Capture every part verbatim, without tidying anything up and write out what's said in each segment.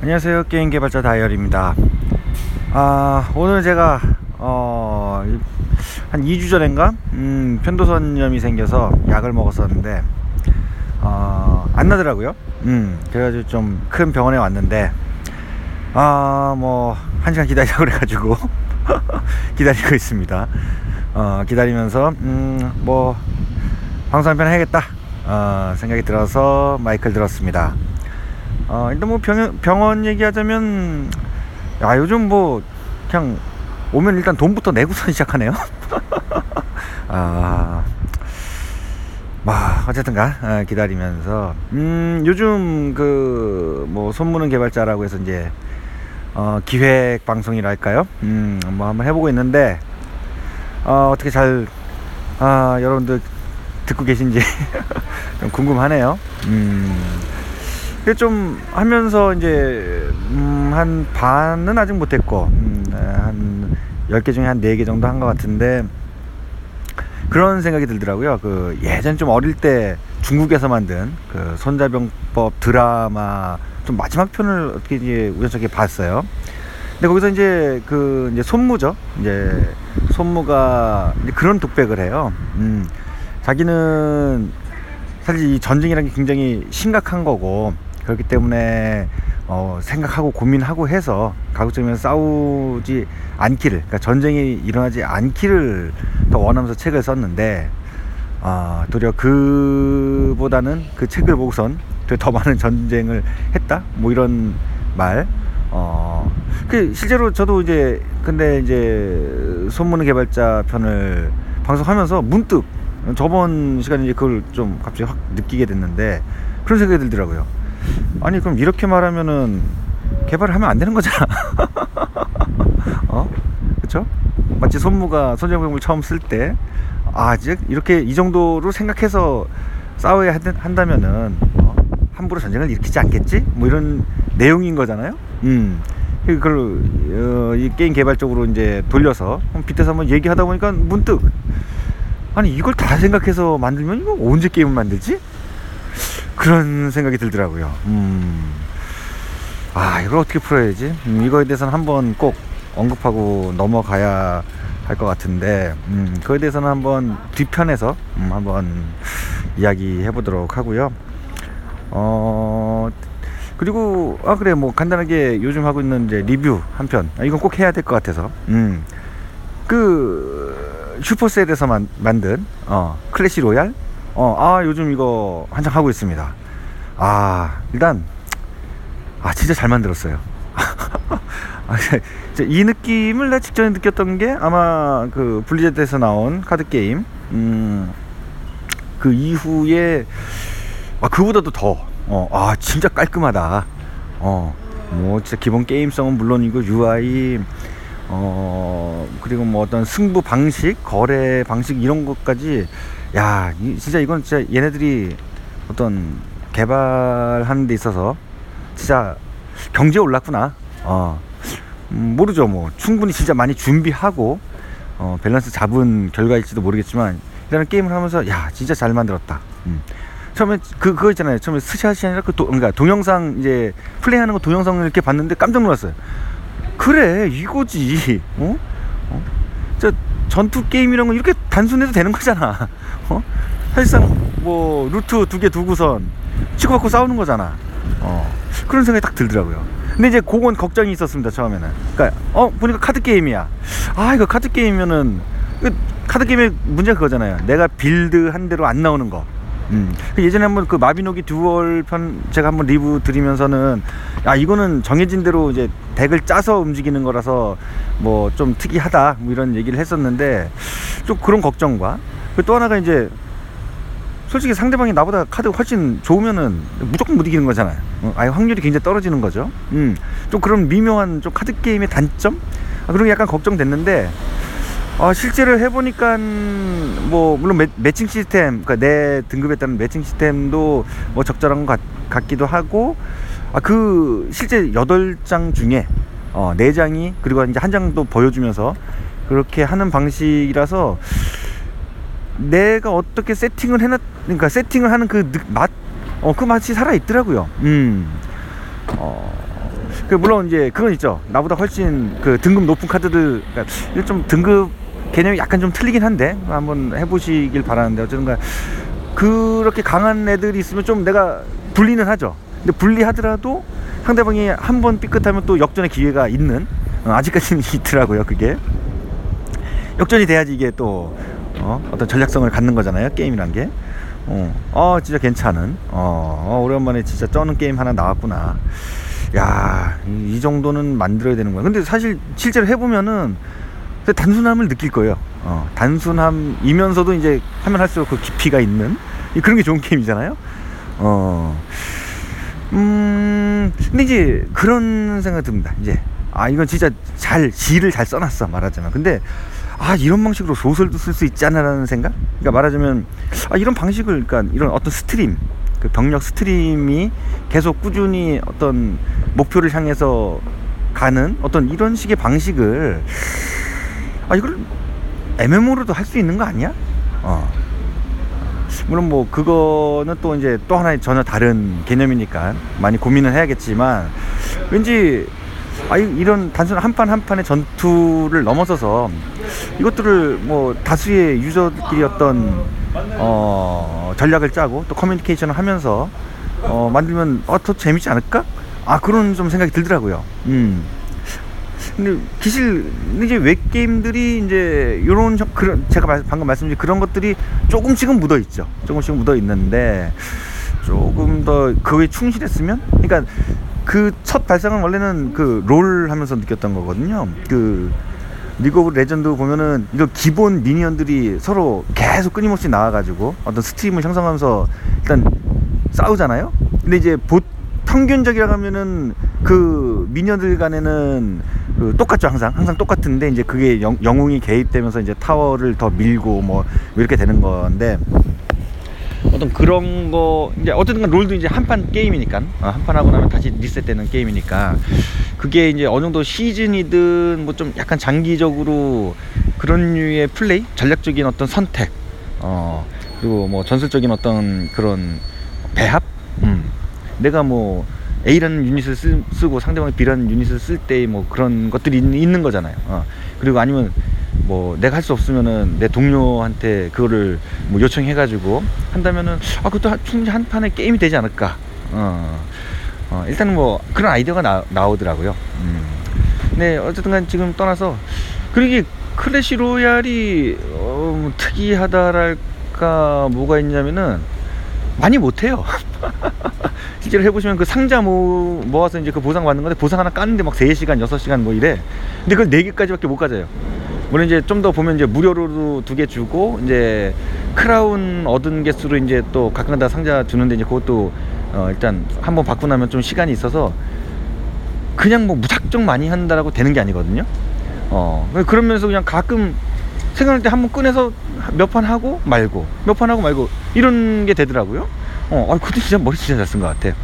안녕하세요. 게임 개발자 다이얼입니다. 아, 오늘 제가 어, 한 이 주 전인가 음, 편도선염이 생겨서 약을 먹었었는데 어, 안 나더라고요. 음, 그래가지고 좀 큰 병원에 왔는데 아, 뭐 한 시간 기다리라고 그래가지고 기다리고 있습니다. 어, 기다리면서 음, 뭐 방송 한 편 해야겠다 어, 생각이 들어서 마이크를 들었습니다. 어, 일단 뭐 병원, 병원 얘기하자면, 야, 요즘 뭐, 그냥, 오면 일단 돈부터 내고선 시작하네요. 아, 뭐, 어쨌든가, 아, 기다리면서, 음, 요즘 그, 뭐, 손무능 개발자라고 해서 이제, 어, 기획 방송이랄까요? 음, 뭐, 한번 해보고 있는데, 어, 어떻게 잘, 아, 여러분들 듣고 계신지 좀 궁금하네요. 음. 좀 하면서 이제 음, 한 반은 아직 못했고 음, 한 열 개 중에 한 네 개 정도 한 것 같은데 그런 생각이 들더라고요. 그 예전 좀 어릴 때 중국에서 만든 그 손자병법 드라마 좀 마지막 편을 어떻게 이제 우연찮게 봤어요. 근데 거기서 이제 그 이제 손무죠. 이제 손무가 이제 그런 독백을 해요. 음, 자기는 사실 이 전쟁이라는 게 굉장히 심각한 거고 그렇기 때문에 어, 생각하고 고민하고 해서 가급적이면 싸우지 않기를, 그러니까 전쟁이 일어나지 않기를 더 원하면서 책을 썼는데 어, 도리어 그보다는 그 책을 보고선 더 많은 전쟁을 했다 뭐 이런 말. 어, 그 실제로 저도 이제 근데 이제 손무능 개발자 편을 방송하면서 문득 저번 시간에 이제 그걸 좀 갑자기 확 느끼게 됐는데 그런 생각이 들더라고요. 아니 그럼 이렇게 말하면은 개발을 하면 안 되는 거잖아. 어? 그쵸? 마치 손무가 손전등을 처음 쓸 때 아, 이제 이렇게 이 정도로 생각해서 싸워야 한다면은 어? 함부로 전쟁을 일으키지 않겠지? 뭐 이런 내용인 거잖아요. 음. 그걸 어, 이 게임 개발 쪽으로 이제 돌려서 빗대서 한번 얘기하다 보니까 문득 아니 이걸 다 생각해서 만들면 이거 언제 게임을 만들지? 그런 생각이 들더라고요. 음. 아, 이걸 어떻게 풀어야지? 음, 이거에 대해서는 한번 꼭 언급하고 넘어가야 할 것 같은데 음, 그거에 대해서는 한번 뒤편에서 음, 한번 이야기 해보도록 하고요. 어, 그리고 아 그래 뭐 간단하게 요즘 하고 있는 이제 리뷰 한 편. 아, 이건 꼭 해야 될 것 같아서. 음. 그 슈퍼셀에서 만, 만든 어, 클래시 로얄. 어, 아 요즘 이거 한창 하고 있습니다. 아 일단 아 진짜 잘 만들었어요. 아, 이 느낌을 나 직전에 느꼈던 게 아마 그 블리자드에서 나온 카드 게임 음, 그 이후에 아 그보다도 더 어, 아 진짜 깔끔하다. 어, 뭐 진짜 기본 게임성은 물론이고 유아이 어 그리고 뭐 어떤 승부 방식, 거래 방식 이런 것까지 야 이, 진짜 이건 진짜 얘네들이 어떤 개발하는 데 있어서 진짜 경지에 올랐구나. 어 음, 모르죠. 뭐 충분히 진짜 많이 준비하고 어, 밸런스 잡은 결과일지도 모르겠지만 일단은 게임을 하면서 야 진짜 잘 만들었다. 음. 처음에 그 그거 있잖아요. 처음에 스샷이 아니라 그 도, 그러니까 동영상 이제 플레이하는 거 동영상을 이렇게 봤는데 깜짝 놀랐어요. 그래 이거지. 어? 어? 저 전투 게임 이런 거 이렇게 단순해도 되는 거잖아. 어? 사실상 뭐 루트 두 개 두고선 치고받고 싸우는 거잖아. 어. 그런 생각이 딱 들더라고요. 근데 이제 그건 걱정이 있었습니다 처음에는. 그러니까 어 보니까 카드 게임이야. 아 이거 카드 게임이면은 카드 게임의 문제가 그거잖아요. 내가 빌드 한 대로 안 나오는 거. 음. 예전에 한번 그 마비노기 듀얼 편 제가 한번 리뷰 드리면서는 야 이거는 정해진 대로 이제 덱을 짜서 움직이는 거라서 뭐 좀 특이하다 뭐 이런 얘기를 했었는데 좀 그런 걱정과 또 하나가 이제 솔직히 상대방이 나보다 카드가 훨씬 좋으면은 무조건 못 이기는 거잖아요. 어, 아예 확률이 굉장히 떨어지는 거죠. 음, 좀 그런 미묘한 좀 카드 게임의 단점? 아, 그런 게 약간 걱정됐는데 어, 실제로 해보니까 뭐 물론 매, 매칭 시스템, 그러니까 내 등급에 따른 매칭 시스템도 뭐 적절한 것 같, 같기도 하고 아, 그 실제 여덟 장 중에 어, 네 장이 그리고 이제 한 장도 보여주면서 그렇게 하는 방식이라서 내가 어떻게 세팅을 해놨, 그러니까 세팅을 하는 그 맛, 어, 그 맛이 살아 있더라고요. 음, 어, 그 물론 이제 그건 있죠. 나보다 훨씬 그 등급 높은 카드들, 그러니까 좀 등급 개념이 약간 좀 틀리긴 한데 한번 해보시길 바라는데, 어쨌든가 그렇게 강한 애들이 있으면 좀 내가 불리는 하죠. 근데 불리하더라도 상대방이 한 번 삐끗하면 또 역전의 기회가 있는, 어, 아직까지는 있더라고요. 그게 역전이 돼야지 이게 또 어, 어떤 전략성을 갖는 거잖아요, 게임이란 게. 어, 어 진짜 괜찮은, 어, 어 오랜만에 진짜 쩌는 게임 하나 나왔구나. 야, 이, 이 정도는 만들어야 되는 거야. 근데 사실 실제로 해보면은 단순함을 느낄 거예요. 어, 단순함이면서도 이제 하면 할수록 그 깊이가 있는, 그런 게 좋은 게임이잖아요. 어, 음, 근데 이제 그런 생각 듭니다. 이제 아, 이건 진짜 잘 시를 잘 써놨어, 말하자면. 근데 아, 이런 방식으로 소설도 쓸 수 있지 않나라는 생각? 그러니까 말하자면 아, 이런 방식을, 그러니까 이런 어떤 스트림, 그 병력 스트림이 계속 꾸준히 어떤 목표를 향해서 가는 어떤 이런 식의 방식을, 아, 이걸 엠엠오로도 할 수 있는 거 아니야? 어. 물론 뭐 그거는 또 이제 또 하나의 전혀 다른 개념이니까 많이 고민을 해야겠지만, 왠지 아, 이런 단순 한 판 한 판의 전투를 넘어서서 이것들을 뭐 다수의 유저들끼리 어떤 어, 전략을 짜고 또 커뮤니케이션을 하면서 어, 만들면 어, 더 재밌지 않을까? 아, 그런 좀 생각이 들더라고요. 음. 근데 기실 이제 웹 게임들이 이제 요런 그런, 제가 말, 방금 말씀드린 그런 것들이 조금씩은 묻어 있죠. 조금씩은 묻어 있는데 조금 더 그거에 충실했으면, 그러니까 그 첫 발상은 원래는 그 롤 하면서 느꼈던 거거든요. 그 리그 오브 레전드 보면은 이거 기본 미니언들이 서로 계속 끊임없이 나와가지고 어떤 스트림을 형성하면서 일단 싸우잖아요. 근데 이제 보, 평균적이라고 하면은 그 미니언들 간에는 그 똑같죠. 항상 항상 똑같은데 이제 그게 영, 영웅이 개입되면서 이제 타워를 더 밀고 뭐 이렇게 되는 건데, 어떤 그런 거 이제 어쨌든 롤도 이제 한 판 게임이니까, 어, 한 판 하고 나면 다시 리셋되는 게임이니까, 그게 이제 어느 정도 시즌이든 뭐 좀 약간 장기적으로 그런 류의 플레이, 전략적인 어떤 선택, 어 그리고 뭐 전술적인 어떤 그런 배합, 음 내가 뭐 A라는 유닛을 쓰, 쓰고 상대방이 B라는 유닛을 쓸 때 뭐 그런 것들이 있, 있는 거잖아요. 어. 그리고 아니면 뭐 내가 할 수 없으면은 내 동료한테 그거를 뭐 요청해가지고 한다면은 아, 그것도 충분히 한 판의 게임이 되지 않을까. 어. 어, 일단은 뭐 그런 아이디어가 나, 나오더라고요. 음. 네, 어쨌든간 지금 떠나서, 그리고 클래시 로얄이 어, 뭐 특이하다랄까 뭐가 있냐면은 많이 못해요. 실제로 해보시면 그 상자 모, 모아서 이제 그 보상 받는 건데, 보상 하나 까는데 막 세 시간 여섯 시간 뭐 이래. 근데 그걸 네 개까지밖에 못 가져요. 물론 이제 좀 더 보면 이제 무료로도 두 개 주고, 이제 크라운 얻은 개수로 이제 또 가끔가다 상자 주는데, 이제 그것도 어 일단 한번 받고 나면 좀 시간이 있어서 그냥 뭐 무작정 많이 한다라고 되는 게 아니거든요. 어 그런 면에서 그냥 가끔 생각날 때 한번 꺼내서 몇 판 하고 말고, 몇 판 하고 말고, 이런 게 되더라고요. 어, 아, 그때 진짜 머리 진짜 잘 쓴 것 같아.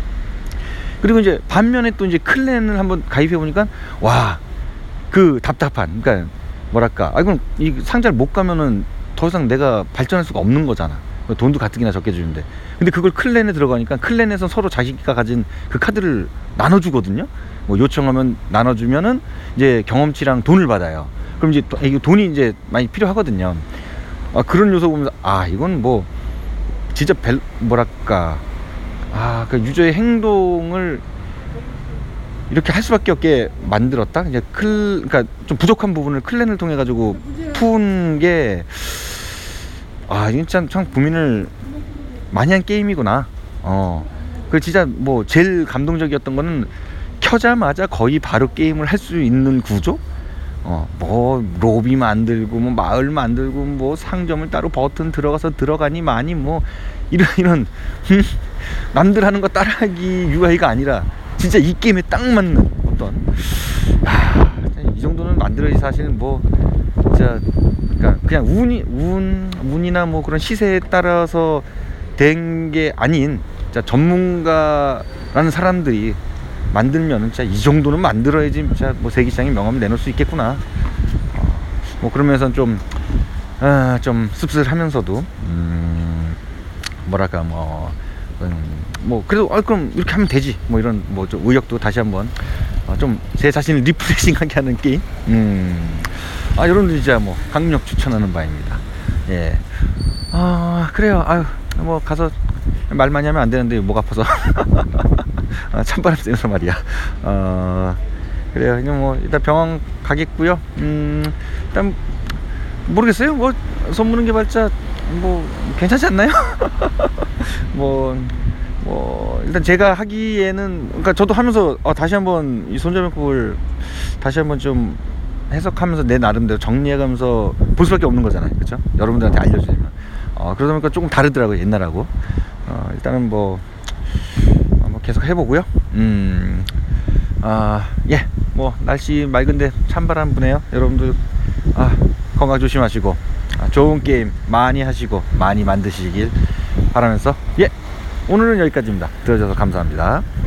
그리고 이제 반면에 또 이제 클랜을 한번 가입해 보니까, 와, 그 답답한, 그러니까 뭐랄까, 아, 이건 이 상자를 못 가면은 더 이상 내가 발전할 수가 없는 거잖아. 돈도 가뜩이나 적게 주는데. 근데 그걸 클랜에 들어가니까 클랜에서 서로 자기가 가진 그 카드를 나눠주거든요. 뭐 요청하면 나눠주면은 이제 경험치랑 돈을 받아요. 그럼 이제 이 돈이 이제 많이 필요하거든요. 아, 그런 요소 보면서 아, 이건 뭐 진짜 벨, 뭐랄까, 아, 그 유저의 행동을 이렇게 할 수밖에 없게 만들었다. 이제 클, 그러니까 좀 부족한 부분을 클랜을 통해 가지고 푼 게, 아, 이건 참, 참 고민을 많이 한 게임이구나. 어, 그 진짜 뭐 제일 감동적이었던 거는 켜자마자 거의 바로 게임을 할 수 있는 구조. 어, 뭐 로비 만들고 뭐 마을 만들고 뭐 상점을 따로 버튼 들어가서 들어가니 많이 뭐 이런 이런 남들 하는 거 따라하기 유아이가 아니라 진짜 이 게임에 딱 맞는 어떤, 아, 이 정도는 만들어야지. 사실 뭐 진짜 그러니까 그냥 운이 운 운이나 뭐 그런 시세에 따라서 된 게 아닌, 진짜 전문가라는 사람들이 만들면 진짜 이 정도는 만들어야지 진짜 뭐 세계시장에 명함을 내놓을 수 있겠구나. 어, 뭐 그러면서 좀, 아, 좀 씁쓸하면서도 음, 뭐랄까 뭐 음, 뭐 그래도 아, 그럼 이렇게 하면 되지 뭐 이런 뭐 좀 의욕도 다시 한번 어, 좀 제 자신을 리프레싱하게 하는 게임. 음, 아 여러분들 진짜 뭐 강력 추천하는 바입니다. 예. 아 그래요. 아유 뭐 가서 말 많이 하면 안 되는데 목 아파서 아, 찬바람 쐬면서 말이야. 어 그래요. 그냥 뭐 일단 병원 가겠고요. 음 일단 모르겠어요. 뭐 손무능 개발자 뭐 괜찮지 않나요? 뭐, 뭐 일단 제가 하기에는 그러니까 저도 하면서 어, 다시 한번 이 손자병법을 다시 한번 좀 해석하면서 내 나름대로 정리해가면서 볼 수밖에 없는 거잖아요, 그렇죠? 여러분들한테 알려주면 어, 그러다 보니까 조금 다르더라고요, 옛날하고. 어, 일단은 뭐, 어, 뭐 계속 해보고요. 음, 아, 예, 뭐 날씨 맑은데 찬바람 부네요, 여러분들. 아, 건강 조심하시고 아, 좋은 게임 많이 하시고 많이 만드시길 바라면서 예, 오늘은 여기까지입니다. 들어줘서 감사합니다.